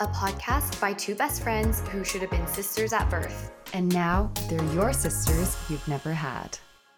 a podcast by two best friends who should have been sisters at birth. And now they're your sisters you've never had.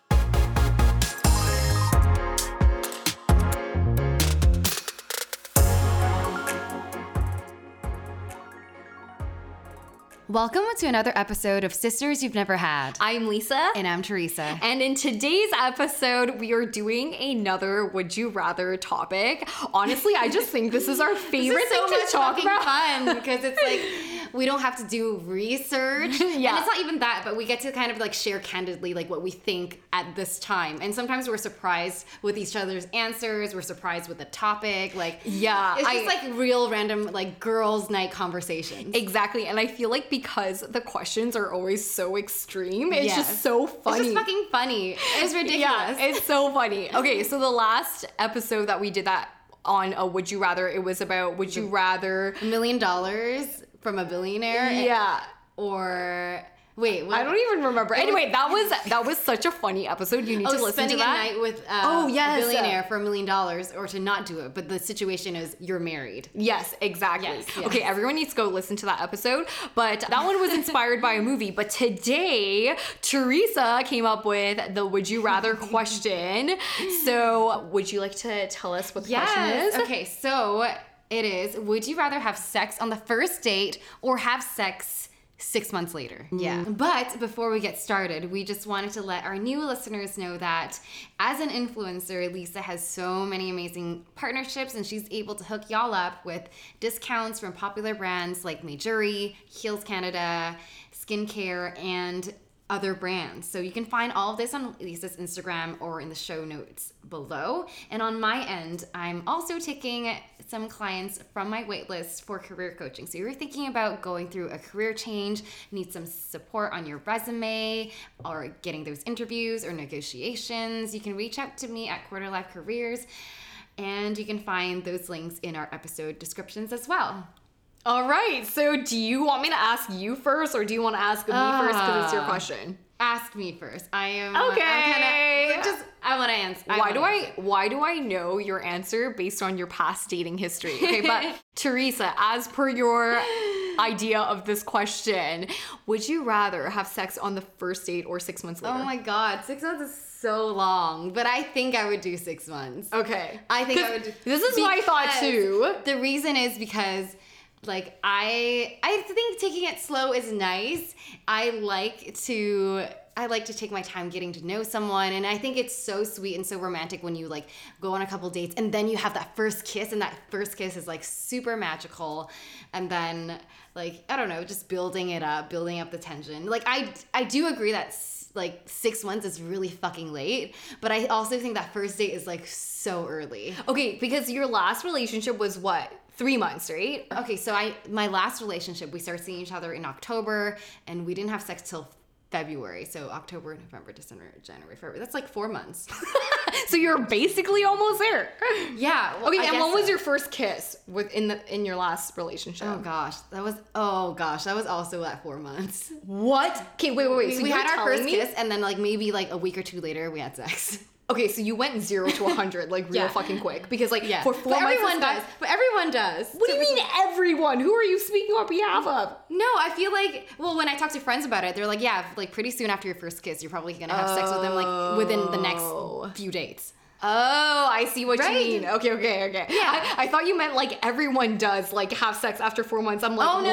Welcome to another episode of Sisters You've Never Had. I'm Lisa. And I'm Teresa. And in today's episode, we are doing another Would You Rather topic. Honestly, I just think this is our favorite thing to talk about. Fun because it's like we don't have to do research. Yeah. And it's not even that, but we get to kind of like share candidly like what we think at this time. And sometimes we're surprised with each other's answers. We're surprised with the topic. Like, yeah, it's just like real random like girls' night conversations. Exactly. And I feel like because the questions are always so extreme, it's just so funny. It's just fucking funny. It's ridiculous. Yeah, it's so funny. Okay, so the last episode that we did that on a Would You Rather, it was about would you rather $1 million from a billionaire? Yeah. Or wait, what? I don't even remember. Anyway, that was such a funny episode. You need to listen to spending that. a night with Oh, yes. a billionaire for $1 million, or to not do it, but the situation is you're married. Yes, exactly. Yes. Okay, everyone needs to go listen to that episode. But that one was inspired by a movie. But today, Teresa came up with the Would You Rather question. So, would you like to tell us what the question is? Okay, so it is, would you rather have sex on the first date or have sex 6 months later? Yeah. But before we get started, we just wanted to let our new listeners know that as an influencer, Lisa has so many amazing partnerships and she's able to hook y'all up with discounts from popular brands like Majuri, Heels Canada, skincare, and other brands. So you can find all of this on Lisa's Instagram or in the show notes below. And on my end, I'm also taking some clients from my waitlist for career coaching. So you're thinking about going through a career change, need some support on your resume or getting those interviews or negotiations, you can reach out to me at Quarter Life Careers, and you can find those links in our episode descriptions as well. All right. So, do you want me to ask you first, or do you want to ask me first because it's your question? Ask me first. I am okay. I want to answer. Why do I know your answer based on your past dating history? Okay, but Teresa, as per your idea of this question, would you rather have sex on the first date or 6 months later? Oh my God, 6 months is so long, but I think I would do 6 months. Okay. I think I would do. This is what I thought too. The reason is because like I think taking it slow is nice. I like to take my time getting to know someone, and I think it's so sweet and so romantic when you like go on a couple dates and then you have that first kiss, and that first kiss is like super magical, and then like I don't know, just building up the tension. Like I do agree that like 6 months is really fucking late, but I also think that first date is like so early. Okay, because your last relationship was what? 3 months, right? Okay, so my last relationship, we started seeing each other in October, and we didn't have sex till February. So October, November, December, January, February. That's like 4 months. So you're basically almost there. Yeah. Well, okay, and when was your first kiss in your last relationship? Oh gosh, that was also at 4 months. What? Okay, wait. So we had our first kiss, and then like maybe like a week or two later, we had sex. Okay, so you went 0 to 100 like real fucking quick, because like for 4 months. Everyone does. What do you mean everyone? Who are you speaking on behalf of? No, I feel like, well, when I talk to friends about it, they're like, yeah, like pretty soon after your first kiss, you're probably gonna have sex with them like within the next few dates. Oh, I see what you mean. Okay. Yeah. I thought you meant like everyone does like have sex after 4 months. I'm like, oh, no.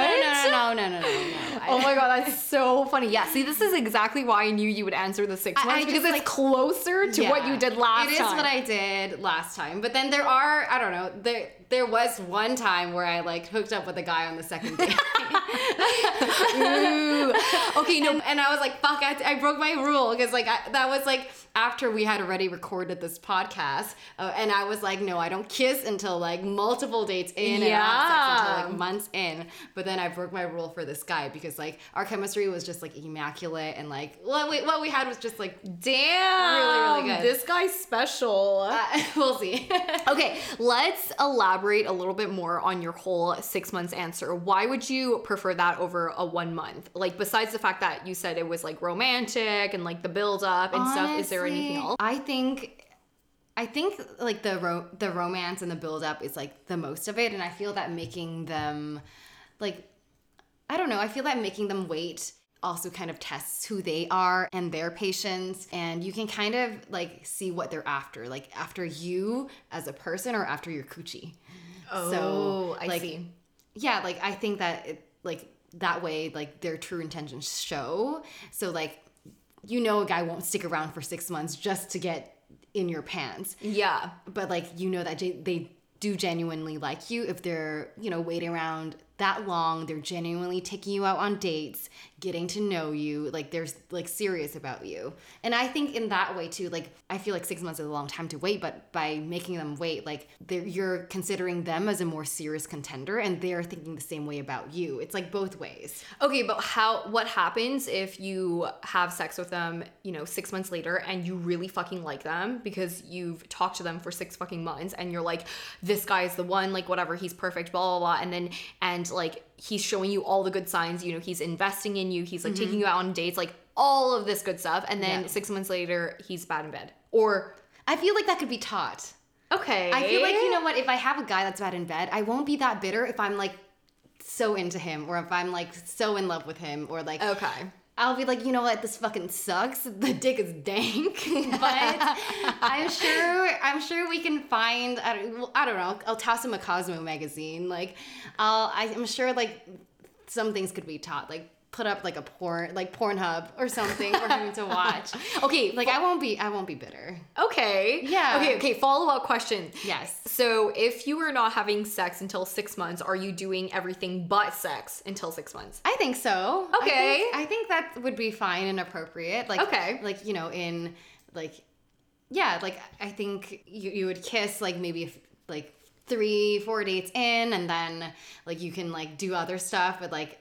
Oh my God, that's so funny. Yeah, see, this is exactly why I knew you would answer the 6 months, because it's closer to what you did last time. It is what I did last time. But then there are, I don't know, there was one time where I like hooked up with a guy on the second date. Ooh. Okay, no. And I was like, fuck, I broke my rule, because like that was like after we had already recorded this podcast, and I was like, no, I don't kiss until like multiple dates in, and I have sex until like months in. But then I broke my rule for this guy, because like our chemistry was just like immaculate, and like what we had was just like damn, really good. This guy's special. We'll see. Okay, let's elaborate a little bit more on your whole 6 months answer. Why would you prefer that over a 1 month? Like, besides the fact that you said it was like romantic and like the build up and stuff, is there anything else? I think I think like the romance and the build up is like the most of it, and I feel that making them like, I don't know, I feel that making them wait also kind of tests who they are and their patience, and you can kind of like see what they're after, like after you as a person or after your coochie. Oh, so, I like, see. Yeah, like I think that it, like that way, like their true intentions show. So like, you know, a guy won't stick around for 6 months just to get in your pants. Yeah. But like, you know that they do genuinely like you if they're, you know, waiting around that long. They're genuinely taking you out on dates, getting to know you, like they're like serious about you. And I think in that way too, like I feel like 6 months is a long time to wait, but by making them wait, like you're considering them as a more serious contender, and they're thinking the same way about you. It's like both ways. Okay, but what happens if you have sex with them, you know, 6 months later and you really fucking like them because you've talked to them for 6 fucking months and you're like, this guy's the one, like whatever, he's perfect, blah, blah, blah. And like he's showing you all the good signs, you know, he's investing in you, he's like taking you out on dates, like all of this good stuff. And then 6 months later, he's bad in bed. Or I feel like that could be taught. okay. I feel like, you know what, if I have a guy that's bad in bed, I won't be that bitter if I'm like so into him, or if I'm like so in love with him, or like Okay. I'll be like, you know what, this fucking sucks. The dick is dank, but I'm sure we can find. I don't know. I'll toss him a Cosmo magazine. Like, I'm sure like some things could be taught. Like, put up like a Pornhub or something for him to watch. Okay, like I won't be bitter. Okay. Yeah. Okay, follow-up question. Yes. So if you were not having sex until 6 months, are you doing everything but sex until 6 months? I think so. Okay. I think that would be fine and appropriate. Like, okay. Like, you know, in like, yeah, like I think you would kiss like maybe if, like 3-4 dates in, and then like you can like do other stuff, but like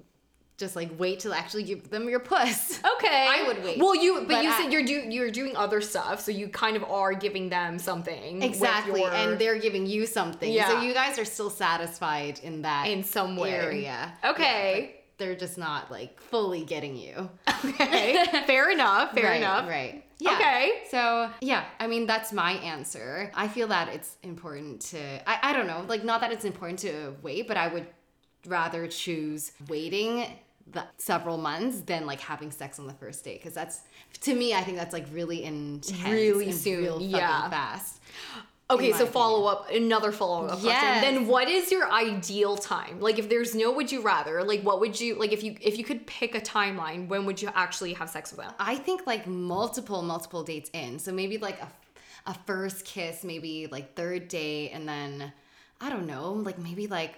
just like wait till actually give them your puss. Okay. I would wait. Well, you said you're doing other stuff, so you kind of are giving them something. Exactly, and they're giving you something. Yeah. So you guys are still satisfied in that in some way. Area. Okay. Yeah, they're just not like fully getting you. Okay. Fair enough. Fair Right, enough. Right. Yeah. Okay. So yeah, I mean that's my answer. I feel that it's important to I don't know, like not that it's important to wait, but I would rather choose waiting several months than like having sex on the first date, because that's, to me, I think that's like really intense, really and soon, real fucking fast. Okay, so another follow-up Yes. question. Then what is your ideal time? Like if there's no would you rather, like what would you, like if you could pick a timeline, when would you actually have sex with them? I think like multiple dates in. So maybe like a first kiss, maybe like third date, and then I don't know, like maybe like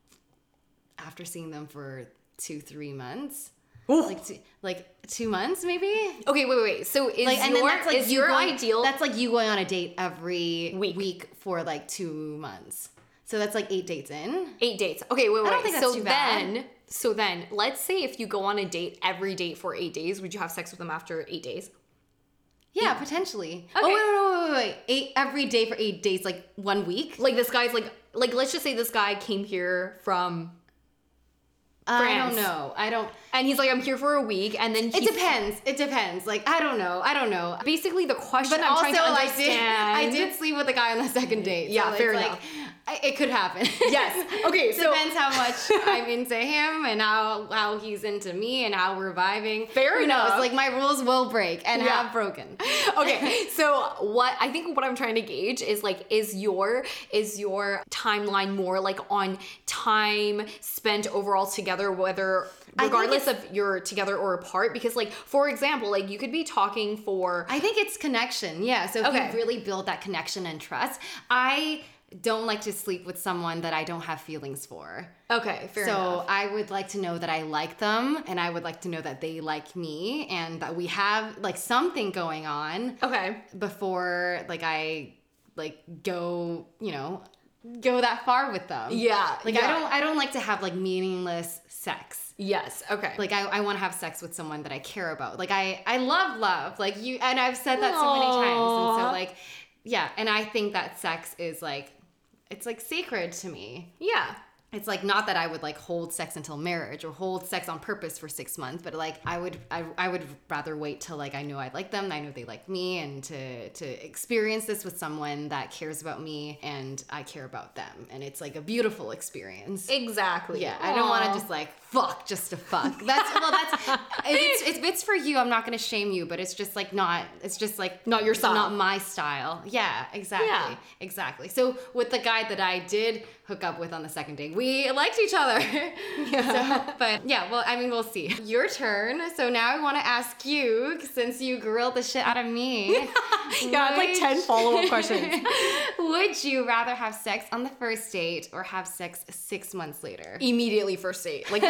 after seeing them for 2-3 months. Ooh. Like 2 months maybe. Okay, wait. So is like, and then that's like your going, ideal? That's like you going on a date every week for like 2 months. So that's like 8 dates in. 8 dates. Okay, wait. I don't think that's too bad. So then, let's say if you go on a date every date for 8 days, would you have sex with them after 8 days? Yeah, potentially. Okay. Oh wait. Every day for 8 days, like 1 week. Like this guy's like let's just say this guy came here from France. I don't. And he's like, I'm here for a week, and then It depends. Like, I don't know. Basically, the question But I'm also, trying to understand. I did sleep with a guy on the second date. Yeah, so fair it's enough. It could happen. Yes. Okay, so depends how much I'm into him and how he's into me and how we're vibing. Fair Who enough. knows? Like, my rules will break and have broken. Okay, so what I'm trying to gauge is like, is your timeline more like on time spent overall together, whether regardless of you're together or apart? Because like, for example, like you could be talking for, I think it's connection. Yeah. So if you really build that connection and trust, I don't like to sleep with someone that I don't have feelings for. Okay, fair enough. So I would like to know that I like them, and I would like to know that they like me, and that we have like something going on. Okay. Before like I like go that far with them. Yeah. Like I don't like to have like meaningless sex. Yes. Okay. Like I want to have sex with someone that I care about. Like I love like you, and I've said that so many times, and so like yeah, and I think that sex is like, it's like sacred to me. Yeah. it's like not that I would like hold sex until marriage or hold sex on purpose for 6 months, but like I would rather wait till like I know I like them, I know they like me, and to experience this with someone that cares about me and I care about them, and it's like a beautiful experience. Exactly. Yeah, I don't want to just like fuck just to fuck. That's if it's for you, I'm not gonna shame you, but it's just like not your style, not my style. Yeah, exactly. So with the guy that I did hook up with on the second date, we liked each other. Yeah. So, but yeah, well, I mean, we'll see. Your turn. So now I want to ask you, since you grilled the shit out of me. Yeah, I have like 10 follow-up questions. Would you rather have sex on the first date or have sex 6 months later? Immediately first date. Like,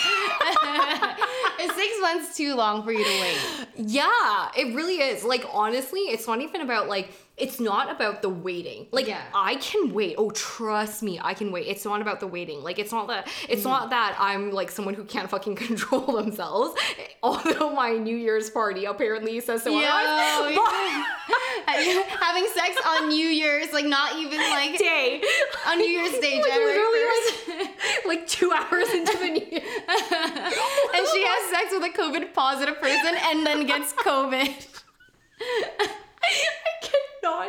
is 6 months too long for you to wait? Yeah, it really is. Like, honestly, it's not even about like, it's not about the waiting. Like, yeah. I can wait. Oh, trust me, I can wait. It's not about the waiting. Like, it's not that I'm like someone who can't fucking control themselves. Although my New Year's party apparently says so. Having sex on New Year's, like not even like day. On New Year's Day, like, January 1st. Like 2 hours into the New Year. And she has sex with a COVID positive person and then gets COVID. I cannot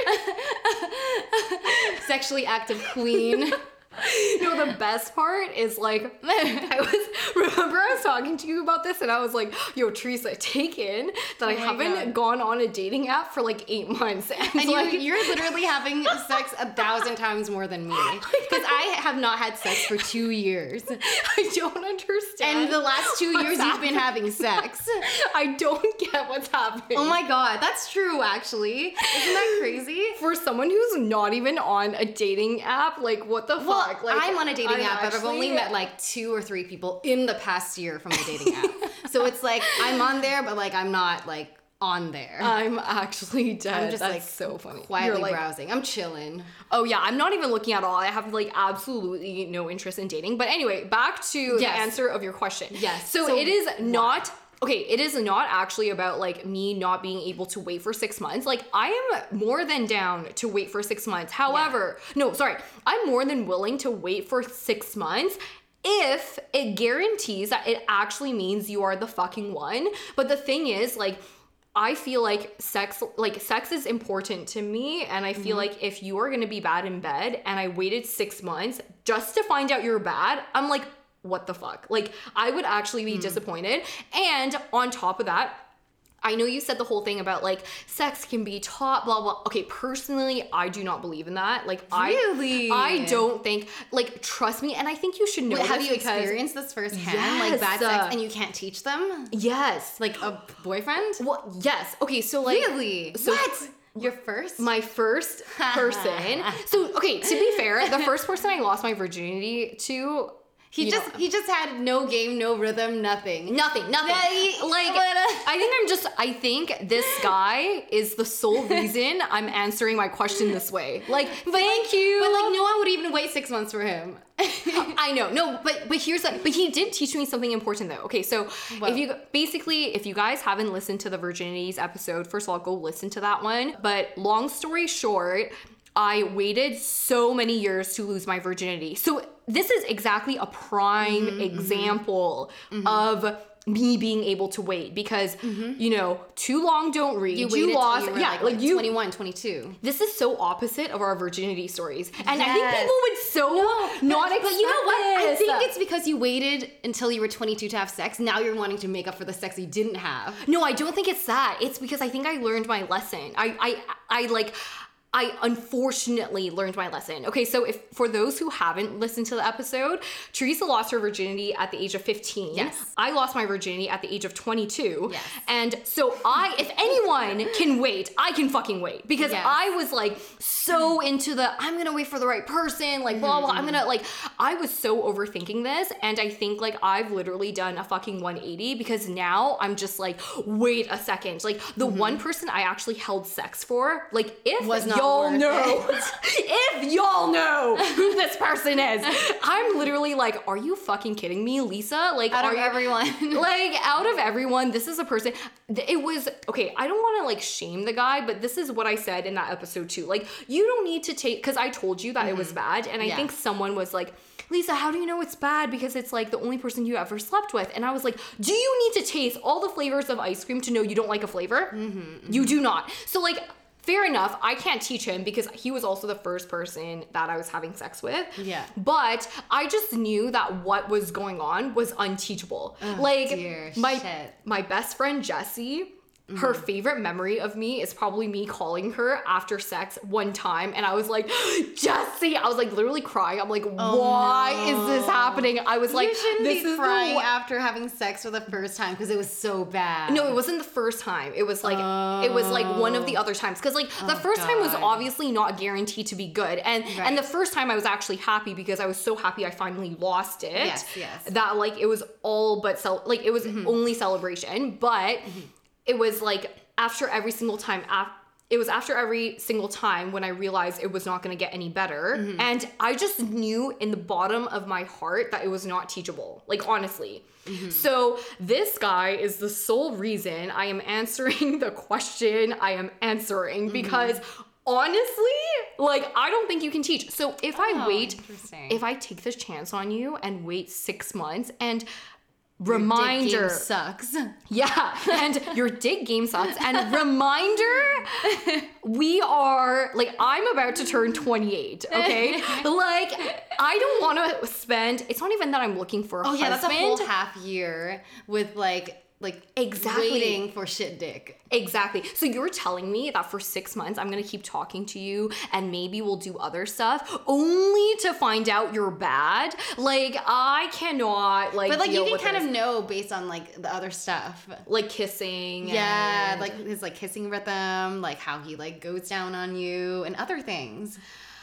even. Sexually active queen. No, the best part is like, remember I was talking to you about this and I was like, yo, Teresa, take in that I haven't gone on a dating app for like 8 months. And like, you're literally having sex 1,000 times more than me. Because I have not had sex for 2 years. I don't understand. And the last 2 years you've been having sex. I don't get what's happening. Oh my God, that's true actually. Isn't that crazy? For someone who's not even on a dating app, like what the fuck? Like, I'm on a dating app, but I've only met like 2 or 3 people in the past year from the dating app. So it's like I'm on there, but like I'm not like on there. I'm actually dead. I'm just That's like so funny. Quietly like, browsing. I'm chilling. Oh yeah, I'm not even looking at all. I have like absolutely no interest in dating. But anyway, back to the answer of your question. Yes. So it is not. Okay, it is not actually about like me not being able to wait for 6 months. Like I am more than down to wait for 6 months. However, I'm more than willing to wait for 6 months if it guarantees that it actually means you are the fucking one. But the thing is, like, I feel like sex is important to me, and I feel like if you are gonna be bad in bed and I waited 6 months just to find out you're bad, I'm like, what the fuck? Like, I would actually be disappointed. And on top of that, I know you said the whole thing about like sex can be taught, blah blah. Okay, personally, I do not believe in that. Like, really, I don't think, like, trust me, and I think you should know. Wait, have you experienced this firsthand? Yes, like bad sex, and you can't teach them? Yes, like a boyfriend. Well, yes. Okay, so like, really, so what? Your first? My first person. So okay, to be fair, the first person I lost my virginity to. He just had no game, no rhythm, nothing. Nothing. I think this guy is the sole reason I'm answering my question this way. Like, thank you. But like, no one would even wait 6 months for him. I know. No, but he did teach me something important though. Okay, so if you guys haven't listened to the Virginities episode, first of all, go listen to that one. But long story short, I waited so many years to lose my virginity. So this is exactly a prime example of me being able to wait because, you know, too long don't read. You lost. Like 21, 22. This is so opposite of our virginity stories. And I think people would not expect But you know what? this. I think it's because you waited until you were 22 to have sex. Now you're wanting to make up for the sex you didn't have. No, I don't think it's that. It's because I think I learned my lesson. I unfortunately learned my lesson. Okay, so if for those who haven't listened to the episode, Teresa lost her virginity at the age of 15. Yes. I lost my virginity at the age of 22. Yes. And so if anyone can wait, I can fucking wait. Because I was like so into I'm gonna wait for the right person, like blah, blah, I'm gonna I was so overthinking this. And I think like I've literally done a fucking 180 because now I'm just like, wait a second. Like the one person I actually held sex for, like if was not y'all worth know, it. if y'all know who this person is. I'm literally like, are you fucking kidding me, Lisa? Like, Out are of you, everyone. like, out of everyone, this is a person. It was, okay, I don't want to like shame the guy, but this is what I said in that episode too. Like, you don't need to take, because I told you that it was bad, and I think someone was like, Lisa, how do you know it's bad? Because it's like the only person you ever slept with. And I was like, do you need to taste all the flavors of ice cream to know you don't like a flavor? You do not. So like, fair enough, I can't teach him because he was also the first person that I was having sex with. Yeah. But I just knew that what was going on was unteachable. Oh, like dear shit. my best friend Jessie, her favorite memory of me is probably me calling her after sex one time, and I was like, Jessie, I was like literally crying. I'm like, why is this happening? I was like, You shouldn't this be is crying the after having sex for the first time because it was so bad. No, it wasn't the first time. It was like one of the other times. Because like the first time was God. obviously not guaranteed to be good. And the first time I was actually happy because I was so happy I finally lost it. Yes. That like it was all but it was only celebration. But it was like after every single time it was after every single time when I realized it was not going to get any better. And I just knew in the bottom of my heart that it was not teachable. Like, honestly. So this guy is the sole reason I am answering the question I am answering because honestly, like, I don't think you can teach. So if if I take this chance on you and wait 6 months and reminder Your dick game sucks. yeah, and your dick game sucks. And reminder, we are like, I'm about to turn 28. Okay, like I don't want to spend. It's not even that I'm looking for a husband. That's a whole half year with like Exactly. waiting for shit dick. Exactly. So you're telling me that for 6 months I'm gonna keep talking to you and maybe we'll do other stuff only to find out you're bad? Like, I cannot like. But like deal you can with kind this. of know based on like the other stuff. Like kissing. Yeah, and- like his like kissing rhythm, like how he like goes down on you and other things.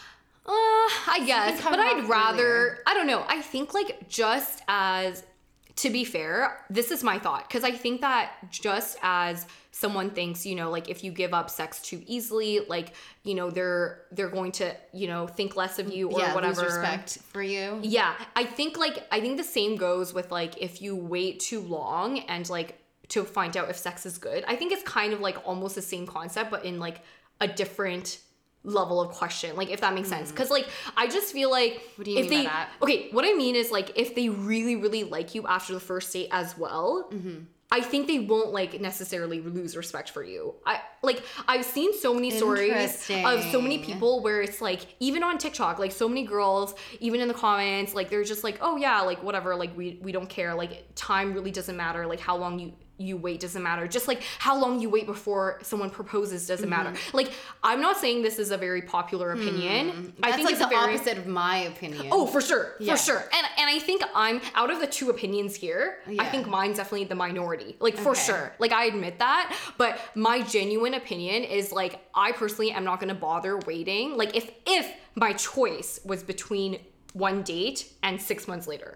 I guess, come but I'd off rather, earlier. I don't know. I think like just as, to be fair, this is my thought. Cause I think that just as someone thinks, you know, like if you give up sex too easily, like, you know, they're going to, you know, think less of you or whatever. Lose respect for you. Yeah. I think the same goes with like, if you wait too long and like to find out if sex is good, I think it's kind of like almost the same concept, but in like a different level of question, like if that makes sense. Because like I just feel like What do you mean by that? Okay, what I mean is like if they really really like you after the first date as well, I think they won't like necessarily lose respect for you. I've seen so many stories of so many Interesting. people where it's like, even on TikTok, like so many girls, even in the comments, like they're just like, oh yeah, like whatever, like we don't care, like time really doesn't matter, like how long you wait doesn't matter, just like how long you wait before someone proposes doesn't matter. Like, I'm not saying this is a very popular opinion. I That's think like it's the a very opposite of my opinion. Oh, for sure. Yeah. For sure. And I think I'm out of the two opinions here, I Yeah. think mine's definitely the minority. Like for Okay. sure. Like I admit that, but my genuine opinion is like I personally am not going to bother waiting. Like if my choice was between one date and 6 months later.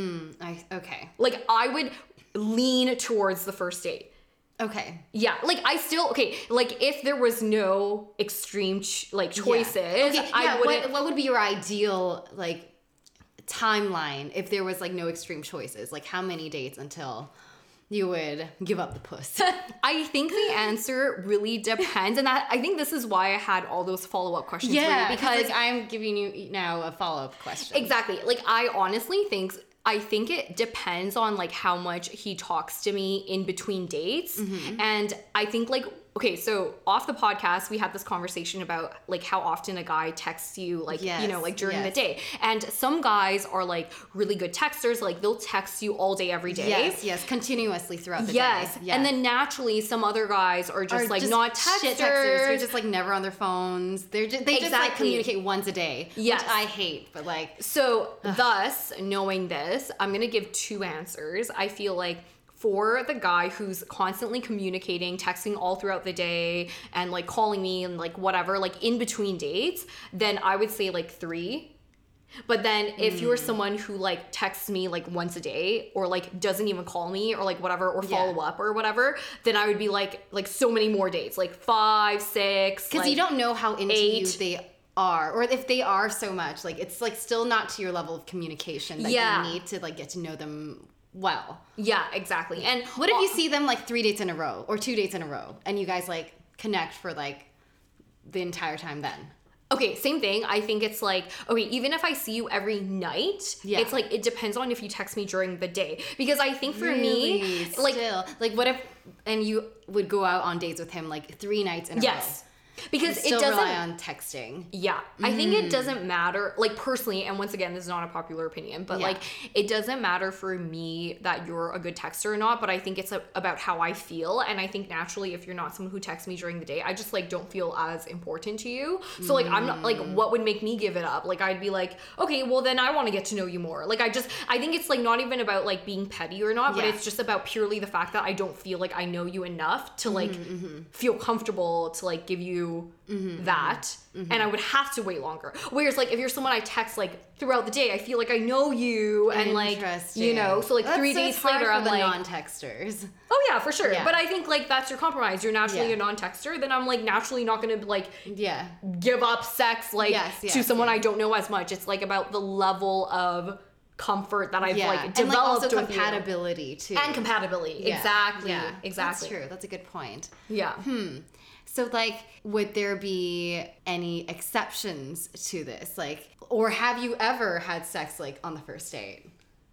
Okay. Like I would lean towards the first date. Okay. Yeah, like I still like if there was no extreme choices, Okay, I wouldn't. what would be your ideal like timeline if there was like no extreme choices? Like how many dates until you would give up the puss? I think the answer really depends, and I think this is why I had all those follow-up questions for you, because because like, I'm giving you now a follow-up question. exactly, like I honestly think it depends on like how much he talks to me in between dates. And I think like, okay, so off the podcast, we had this conversation about like how often a guy texts you, like, you know, like during the day. And some guys are like really good texters, like they'll text you all day, every day. Yes, continuously throughout the Yes. day. Yeah. And then naturally some other guys are just like not shit texters. texters. They're just like never on their phones. They just like Exactly. communicate once a day. Yes. Which I hate, but like So thus, knowing this, I'm going to give two answers. I feel like for the guy who's constantly communicating, texting all throughout the day and like calling me and like whatever, like in between dates, then I would say like 3. But then if you're someone who like texts me like once a day or like doesn't even call me or like whatever or follow up or whatever, then I would be like so many more dates, like 5, 6. because you don't know how into 8. you they are, or if they are so much, like it's like still not to your level of communication that Yeah. you need to like get to know them well. Yeah, exactly. And What if you see them like 3 dates in a row or 2 dates in a row and you guys like connect for like the entire time then? Okay, same thing. I think it's like, okay, even if I see you every night, Yeah. it's like, it depends on if you text me during the day. Because I think for me, Really? like, Still. Like what if, and you would go out on dates with him like 3 nights in a row? yes. Because Still it doesn't rely on texting. Yeah, I think it doesn't matter, like personally, and once again, this is not a popular opinion, but Yeah. like it doesn't matter for me that you're a good texter or not, but I think it's about how I feel, and I think naturally if you're not someone who texts me during the day, I just like don't feel as important to you. So like I'm not like, what would make me give it up? Like I'd be like, okay, well then I want to get to know you more. Like I think it's like not even about like being petty or not, but Yeah. it's just about purely the fact that I don't feel like I know you enough to like feel comfortable to like give you that, and I would have to wait longer. Whereas like if you're someone I text like throughout the day, I feel like I know you, and like, you know, so like 3 days it's hard later for I'm the like, non-texters. oh yeah, for sure. Yeah. But I think like that's your compromise. You're naturally Yeah. a non-texter, then I'm like naturally not gonna like Yeah. give up sex like Yes, to yes, someone yes. I don't know as much. It's like about the level of comfort that I've Yeah. like And developed like also with you. compatibility too. And compatibility. Yeah. Exactly. Yeah. Exactly. That's true. That's a good point. Yeah. So like, would there be any exceptions to this? Like, or have you ever had sex like on the first date?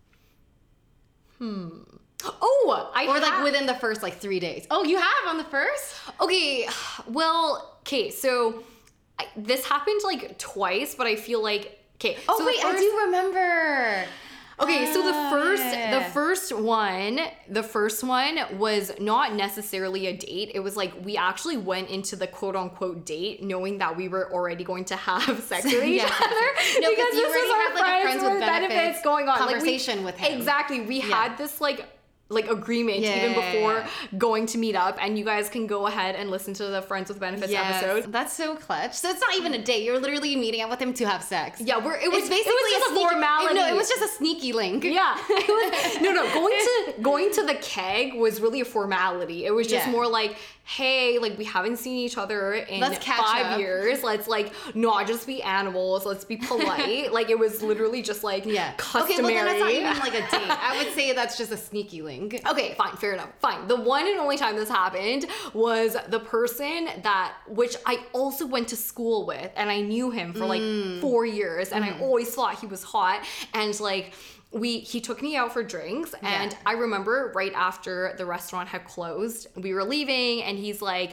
Oh, I Or like have- within the first like 3 days? Oh, you have on the first? Okay, well, okay, so this happened like twice, but I feel like, okay. Oh so wait, I do remember. Okay, so the Ah. first one was not necessarily a date. It was like we actually went into the quote unquote date knowing that we were already going to have sex with each Yes, other. yes, yes. No, 'cause you this already was our had, like, a friends with benefits going on. conversation with him. Exactly. We had this like agreement Yeah, even yeah, before yeah. going to meet up, and you guys can go ahead and listen to the Friends with Benefits episode. That's so clutch. So it's not even a date. You're literally meeting up with him to have sex. Yeah, it was It's basically just a sneaky- formality. No, it was just a sneaky link. Yeah, it was, going to the keg was really a formality. It was just Yeah. more like, hey, like we haven't seen each other in Let's catch 5 up. years. Let's like not just be animals. Let's be polite. Like it was literally just like Yeah. customary. Okay, well then that's not even like a date. I would say that's just a sneaky link. Okay, fine, fair enough. Fine. The one and only time this happened was the person which I also went to school with, and I knew him for like 4 years, and I always thought he was hot, and like he took me out for drinks, and Yeah. I remember right after the restaurant had closed, we were leaving, and he's like,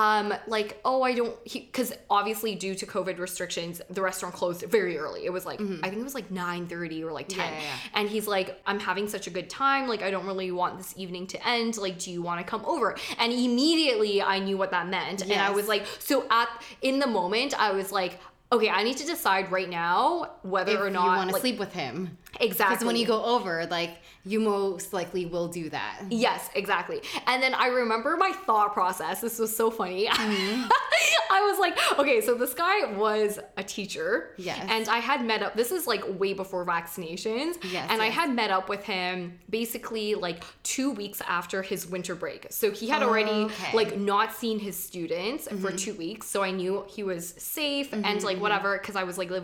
because obviously due to COVID restrictions, the restaurant closed very early. It was like, I think it was like 9:30 or like 10. Yeah. And he's like, I'm having such a good time. Like, I don't really want this evening to end. Like, do you want to come over? And immediately I knew what that meant. And I Yes. was like, in the moment, I was like, okay, I need to decide right now whether If or not you want to like, sleep with him. Exactly. Because when you go over, like, you most likely will do that. Yes, exactly. And then I remember my thought process. This was so funny. I was like, okay, so this guy was a teacher. Yes. And I had met up, this is like way before vaccinations. Yes, And I yes. had met up with him basically like 2 weeks after his winter break. So he had already Okay. like not seen his students for 2 weeks. So I knew he was safe and like whatever, because I was like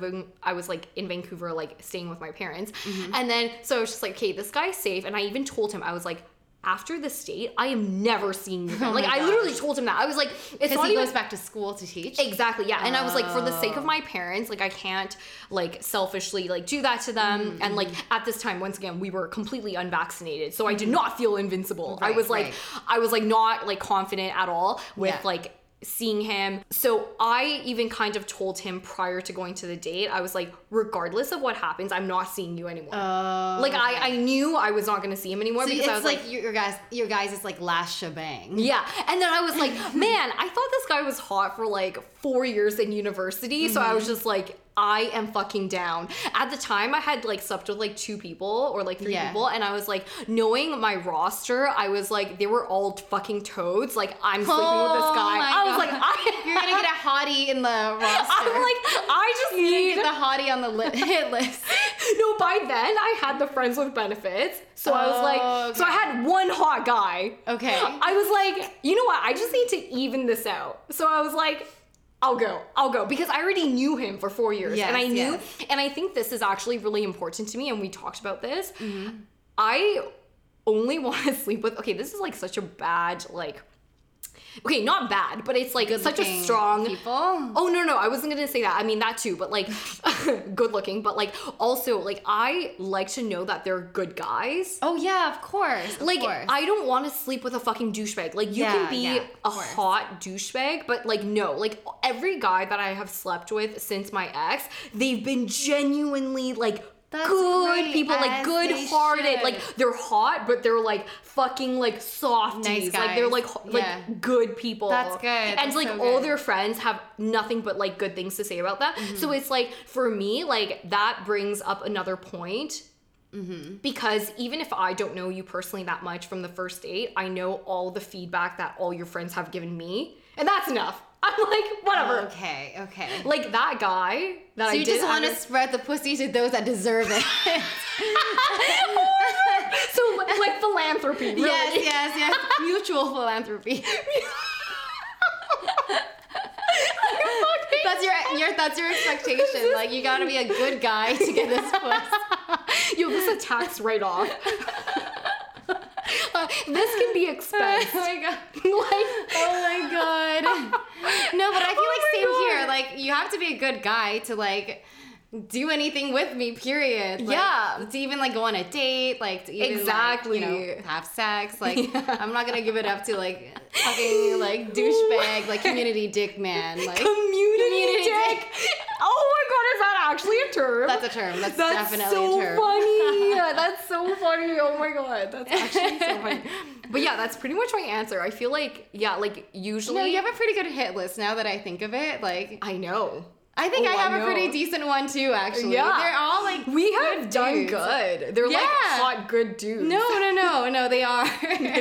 in Vancouver, like staying with my parents. And then, so I was just like, okay, this guy's safe. And I even told him, I was like, after this date, I am never seeing you again. Like, my I gosh. literally told him that. I was like, it's Because not he even... goes back to school to teach. Exactly, yeah. And I was like, for the sake of my parents, like I can't like selfishly like do that to them. And like at this time, once again, we were completely unvaccinated. So I did not feel invincible. I Right, was like, right. I was like not like confident at all with Yeah. like seeing him. So I even kind of told him prior to going to the date, I was like, regardless of what happens, I'm not seeing you anymore. Like I knew I was not going to see him anymore So because it's I was like your guys is like last shebang. yeah. And then I was like, man, I thought this guy was hot for like 4 years in university. So I was just like, I am fucking down. At the time, I had like slept with like 2 people or like 3 Yeah. people. And I was like, knowing my roster, I was like, they were all fucking toads. Like, I'm sleeping with this guy. my I was God. like, You're gonna get a hottie in the roster. I'm like, I just You're gonna need... get the hottie on the hit list. No, by then, I had the Friends with Benefits. So I was like, so I had one hot guy. Okay. I was like, you know what? I just need to even this out. So I was like, I'll go because I already knew him for 4 years, Yes, and I knew, yes. and I think this is actually really important to me, and we talked about this. I only want to sleep with, okay, this is like such a bad, like, okay, not bad, but it's like such a Good-looking strong people. Oh no, I wasn't gonna say that. I mean that too, but like good looking, but like also like I like to know that they're good guys. Oh yeah, of course. Of Like course. I don't want to sleep with a fucking douchebag. Like you can be yeah, a of course. hot douchebag, but like no, like every guy that I have slept with since my ex, they've been genuinely like That's good great, people, like as good they hearted. should. Like they're hot, but they're like fucking like softies. Nice Like they're guys. like Yeah. good people. That's good. And That's like so all good. their friends have nothing but like good things to say about that. Mm-hmm. So it's like for me, like that brings up another point. Because even if I don't know you personally that much from the first date, I know all the feedback that all your friends have given me, and that's enough. I'm like, whatever. Okay. Like that guy that So I you did just want to under- spread the pussy to those that deserve it. so like philanthropy, really. Yes. Mutual philanthropy. That's your expectation. Like you gotta be a good guy to get this puss. Yo, this is a tax write-off. This can be expensed. Oh my god. Like, Oh my god. No, but I feel like my same God. here. Like you have to be a good guy to like do anything with me, period. Like, Yeah. to even like go on a date, like to even Exactly. like, you know, have sex. Like I'm not gonna give it up to like fucking like douchebag, like community dick man. Like community dick. Oh my god, is that actually a term? that's a term. That's That's definitely so a term. funny. That's so funny. Oh my god, that's actually so funny. But yeah, that's pretty much my answer. I feel like like usually No, you have a pretty good hit list now that I think of it. Like I know. I think Oh, I have I a pretty know. decent one too, actually. Yeah. They're all like We have good done dudes. good. They're like Yeah. hot good dudes. No, they are.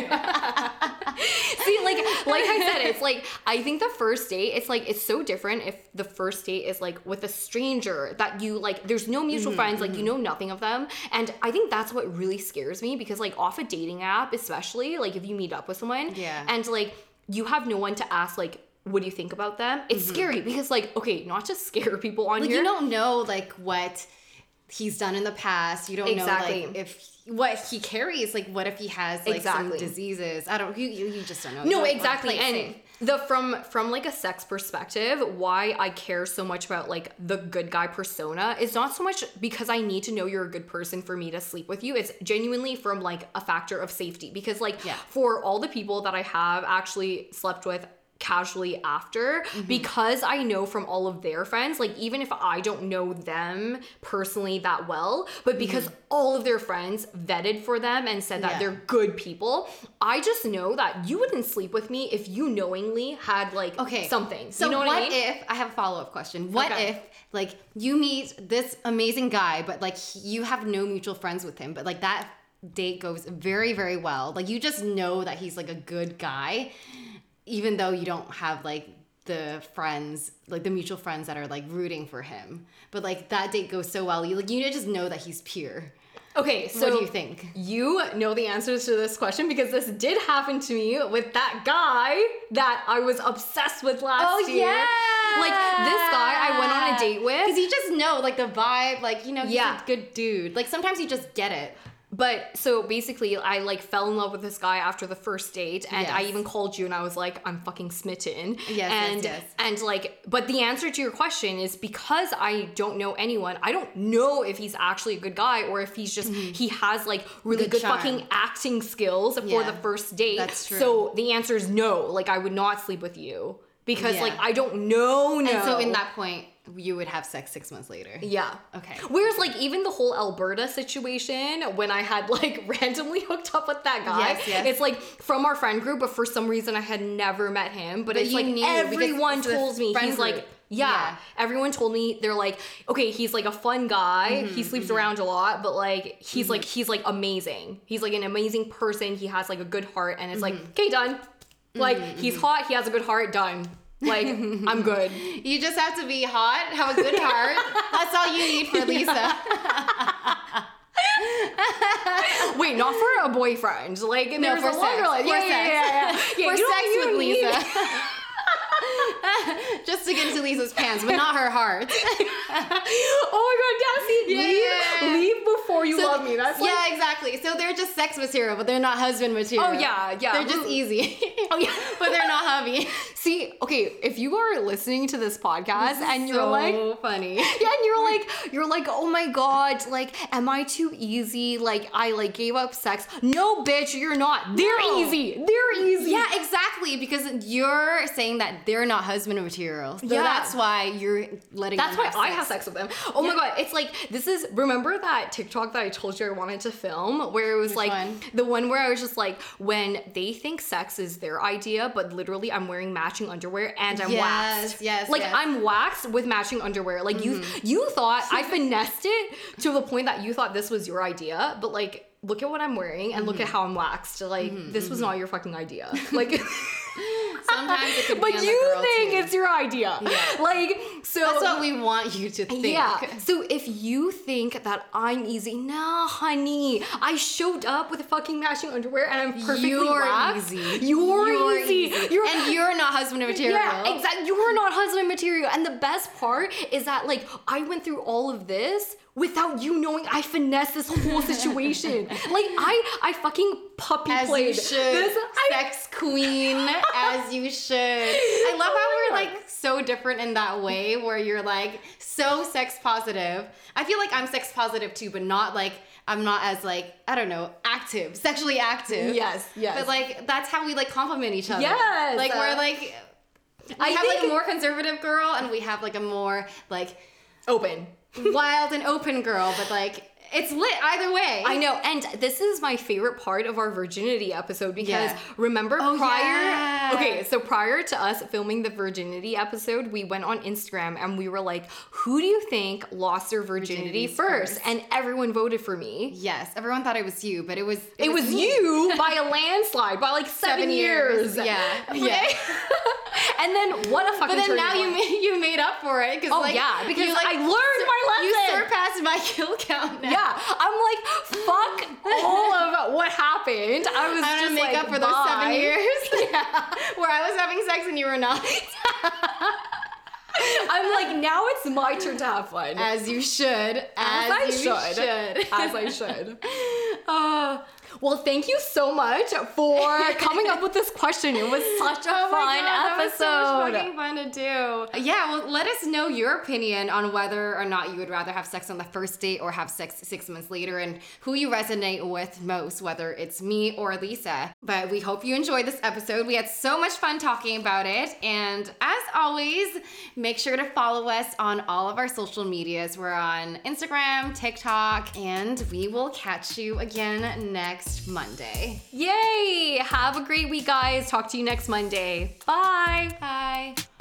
See, like I said, it's like I think the first date, it's like it's so different if the first date is like with a stranger that you like there's no mutual friends, like you know nothing of them. And I think that's what really scares me because like off a dating app, especially like if you meet up with someone Yeah. and like you have no one to ask like what do you think about them? It's scary because like okay, not to scare people on Like here. you don't know like what he's done in the past. You don't Exactly. know like if what he carries. Like what if he has like Exactly. some diseases? I don't. You just don't know. No, You want exactly. to play it And safe. from like a sex perspective, why I care so much about like the good guy persona is not so much because I need to know you're a good person for me to sleep with you. It's genuinely from like a factor of safety because like Yeah. for all the people that I have actually slept with casually after because I know from all of their friends, like even if I don't know them personally that well, but because all of their friends vetted for them and said that Yeah. they're good people, I just know that you wouldn't sleep with me if you knowingly had like something. So you know what I mean? if I have a follow-up question? What Okay. if like you meet this amazing guy, but like you have no mutual friends with him, but like that date goes very, very well. Like you just know that he's like a good guy, even though you don't have like the friends, like the mutual friends that are like rooting for him. But like that date goes so well, you just know that he's pure. Okay, so What do you think? You know the answers to this question because this did happen to me with that guy that I was obsessed with last year. Like this guy I went on a date with. Because you just know like the vibe, like you know he's Yeah. a good dude. Like sometimes you just get it. But so basically I like fell in love with this guy after the first date and I Yes. even called you and I was like, I'm fucking smitten. Yes. And like, but the answer to your question is because I don't know anyone, I don't know if he's actually a good guy or if he's just, he has like really Good good charm. fucking acting skills for Yeah. the first date. That's true. So the answer is no, like I would not sleep with you because Yeah. like I don't know. And so in that point, you would have sex 6 months later. Yeah. Okay. Whereas like even the whole Alberta situation when I had like randomly hooked up with that guy, Yes. it's like from our friend group, but for some reason I had never met him. But it's you like knew because everyone it's a told me friend he's like, group. yeah, everyone told me they're like, okay, he's like a fun guy. He sleeps around a lot, but like he's like amazing. He's like an amazing person. He has like a good heart, and it's like, okay, done. Like he's hot. He has a good heart. Done. Like I'm good. You just have to be hot, have a good heart. That's all you need for Lisa. Wait, not for a boyfriend. Like No, there's for a longer sex. For sex. Yeah, For you know sex what you with need? Lisa. Just to get into Lisa's pants, but not her heart. Oh my god, yeah, see, leave before you love me. That's like, yeah, exactly. So they're just sex material, but they're not husband material. Oh yeah. They're just easy. Oh yeah. But they're not hubby. See, okay, if you are listening to this podcast and you're so like, funny. yeah, and you're like, oh my god, like, am I too easy? Like, I like gave up sex. No, bitch, you're not. They're easy. They're easy. Yeah, exactly. Because you're saying that they're not husband material. So Yeah. that's why you're letting That's them why have I sex. have sex with them. Oh my god, it's like, remember that TikTok that I told you I wanted to film? Where it was Which like, one? the one where I was just like, when they think sex is their idea, but literally I'm wearing matching underwear and I'm waxed. Yes, Like, yes. I'm waxed with matching underwear. Like, you thought, I finessed it to the point that you thought this was your idea, but like, look at what I'm wearing and look at how I'm waxed. Like, this was not your fucking idea. Like... Sometimes it could but be on you the girl think too. it's your idea. Yeah. Like, so... That's what we want you to think. Yeah. So if you think that I'm easy, nah, honey. I showed up with fucking matching underwear and I'm perfectly You're waxed. easy. You're easy. You're And you're not husband material. yeah, exactly. You're not husband material. And the best part is that like I went through all of this without you knowing I finessed this whole situation. Like I fucking puppy As played you should. this. Sex queen, as you should. I love how we're like so different in that way where you're like so sex positive. I feel like I'm sex positive too, but not like, I'm not as like, I don't know, active, sexually active. Yes, yes. But like, that's how we like compliment each other. Yes. Like we're like, I have like think- a more conservative girl and we have like a more like Open. wild and open girl, but like, it's lit either way. I know, and this is my favorite part of our virginity episode because Yeah. remember Oh, prior yeah. okay, so prior to us filming the virginity episode, we went on Instagram and we were like, who do you think lost their virginity Virginities first? first. And everyone voted for me. Yes, everyone thought it was you, but it was you me. by a landslide, by like 7 years. Yeah. Okay? Yeah. And then what a fucking But then turning now point. you made up for it because Oh, like yeah, because you, like, I learned my You lesson. surpassed my kill count now. Yeah, I'm like, fuck all of what happened. I was I'm just gonna make like, up for those bye. 7 years where I was having sex and you were not. I'm like, now it's my turn to have fun. As you should. As I should. As I should. Well, thank you so much for coming up with this question. It was such a Oh my fun God, that was so episode. much fucking fun to do. Yeah, well, let us know your opinion on whether or not you would rather have sex on the first date or have sex 6 months later and who you resonate with most, whether it's me or Lisa. But we hope you enjoyed this episode. We had so much fun talking about it. And as always, make sure to follow us on all of our social medias. We're on Instagram, TikTok, and we will catch you again next Monday. Yay! Have a great week, guys. Talk to you next Monday. Bye. Bye.